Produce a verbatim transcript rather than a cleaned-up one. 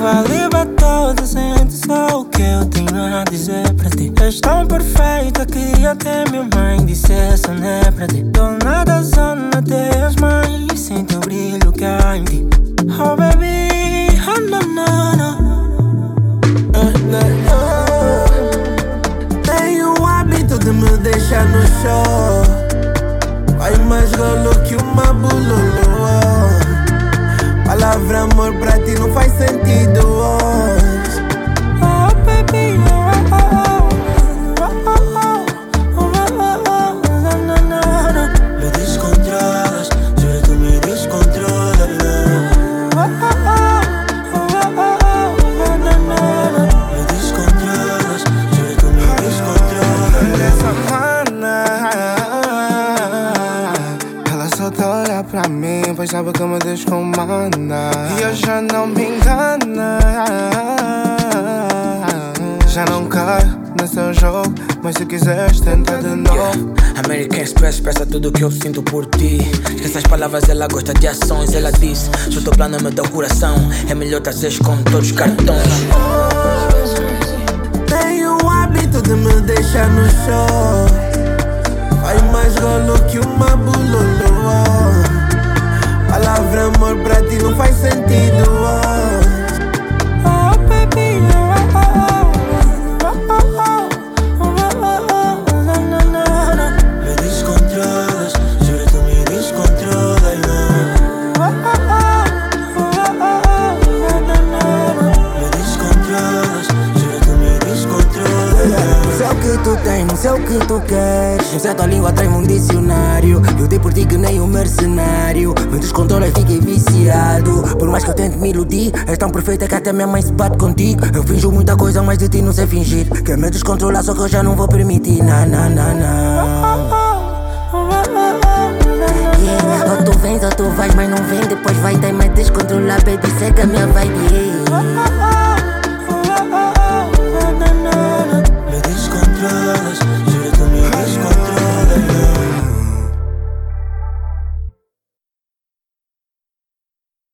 a libertar, sente só o que eu tenho a dizer pra ti. És tão perfeita que até minha mãe dissesse não é pra ti. Dona da zona das mães, sente o brilho que há em ti. Oh baby, oh no no no. Tenho o hábito de me deixar no chão. Vai mais golo que uma bululua. Palavra amor pra ti não faz sentido hoje. Oh baby, oh oh oh oh oh oh oh. Me descontrolas, juro tu me descontrolas. Oh oh oh oh oh. Me descontrolas, juro tu me descontrolas. Essa mana, ela só tá olhar pra mim, pois sabe que me descomanda. E eu já não me engana. Já não caio no seu jogo, mas se quiseres tenta de novo. Yeah. American Express expressa tudo que eu sinto por ti. Esquece as palavras, ela gosta de ações. Ela disse, se o teu plano me dá o coração, é melhor trazeres com todos os cartões. Tenho o hábito de me deixar no chão. Vai mais golo que uma bululua. Palavra amor pra ti não faz sentido hoje. Oh baby, oh oh oh oh oh oh oh. Me descontrolas, juro tu me descontrolas. Oh oh oh oh. Me descontrolas, juro tu me descontrolas. Sei o que tu tens, sei o que tu queres. Não sei a tua língua, traz-me um dicionário. Eu dei por ti que nem um mercenário. Me descontrola e fiquei viciado. Por mais que eu tente me iludir, és tão perfeita que até minha mãe se bate contigo. Eu finjo muita coisa, mas de ti não sei fingir. Quer me descontrolar, só que eu já não vou permitir. Na, na, na, na. Yeah. Ou tu vens ou tu vais, mas não vem. Depois vai ter me descontrolar, baby, segue a minha vibe. Yeah.